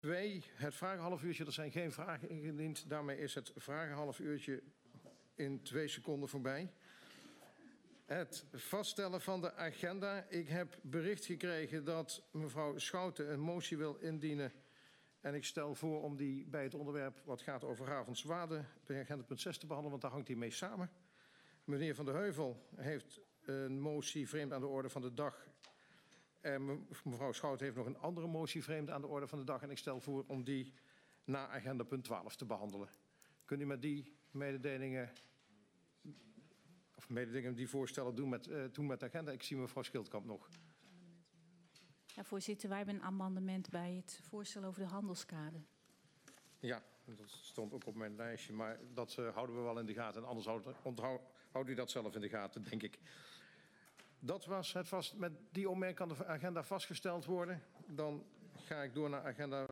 2, het vragenhalfuurtje. Er zijn geen vragen ingediend. Daarmee is het vragenhalfuurtje in 2 seconden voorbij. Het vaststellen van de agenda. Ik heb bericht gekregen dat mevrouw Schouten een motie wil indienen. En ik stel voor om die bij het onderwerp wat gaat over Ravenswade bij agenda punt 6 te behandelen, want daar hangt die mee samen. Meneer Van der Heuvel heeft een motie vreemd aan de orde van de dag. En mevrouw Schouten heeft nog een andere motie vreemd aan de orde van de dag. En ik stel voor om die na agenda punt 12 te behandelen. Kunt u met die mededelingen, die voorstellen doen met de agenda? Ik zie mevrouw Schildkamp nog. Ja, voorzitter, wij hebben een amendement bij het voorstel over de handelskade. Ja, dat stond ook op mijn lijstje, maar dat houden we wel in de gaten. En anders houdt u dat zelf in de gaten, denk ik. Dat was het vast. Met die opmerking kan de agenda vastgesteld worden. Dan ga ik door naar agenda